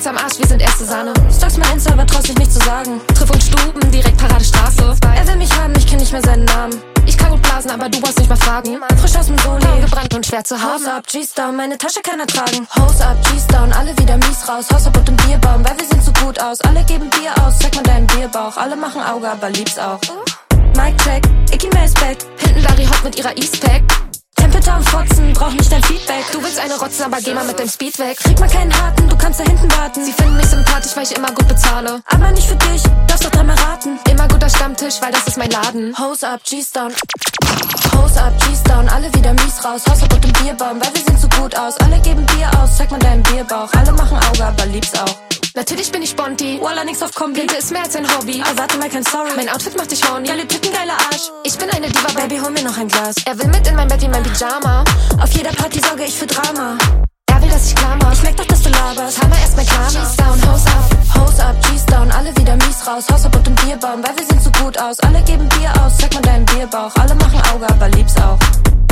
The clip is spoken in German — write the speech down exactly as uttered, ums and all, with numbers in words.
uns am Arsch, wir sind erste Sahne. Stalks mein Insta, aber traust dich nicht zu sagen. Triff uns Stuben, direkt Paradestraße. Er will mich haben, ich kenn nicht mehr seinen Namen. Ich kann gut blasen, aber du brauchst nicht mal fragen. Frisch aus dem Soli, gebrannt und schwer zu haben. Hose up, G-Down, meine Tasche kann er tragen. Hose up, G-Down, alle wieder mies raus. Hausverbot im Bierbaum, weil wir sehen so gut aus. Alle geben Bier aus, zeig mal deinen Bierbauch. Alle machen Auge, aber lieb's auch. Mic check, Icky Mail ist back. Hinten Larry Hot mit ihrer Eastpack. Tempeltown fotzen, brauch nicht dein Feedback. Du willst eine rotzen, aber geh mal mit deinem Speed weg. Krieg mal keinen harten, du kannst da hinten warten. Sie finden mich sympathisch, weil ich immer gut bezahle. Aber nicht für dich, darfst doch dreimal raten. Immer guter Stammtisch, weil das ist mein Laden. Hose up, G-Down. Hose up, G-Down, alle wieder mies raus. Hausverbot im Bierbaum, weil wir sehen so gut aus. Alle geben Bier aus, zeig mal deinen Bierbauch. Alle machen Auge, aber lieb's auch. Natürlich bin ich Sponti, Walla nix auf Kombi. Pinte ist mehr als ein Hobby, aber warte mal, kein Sorry. Mein Outfit macht dich horny, geile Titten, geiler Arsch. Ich bin eine Diva, Baby, hol mir noch ein Glas. Er will mit in mein Bett wie mein Pyjama. Auf jeder Party sorge ich für Drama. Er will, dass ich klar mach, ich merk doch, dass du laberst. Hammer erst mein Klar. G-Down, Hose up, Hose up, G-Down, alle wieder mies raus. Hausverbot im Bierbaum, weil wir sehen so gut aus. Alle geben Bier aus, zeig mal deinen Bierbauch. Alle machen Auge, aber lieb's auch.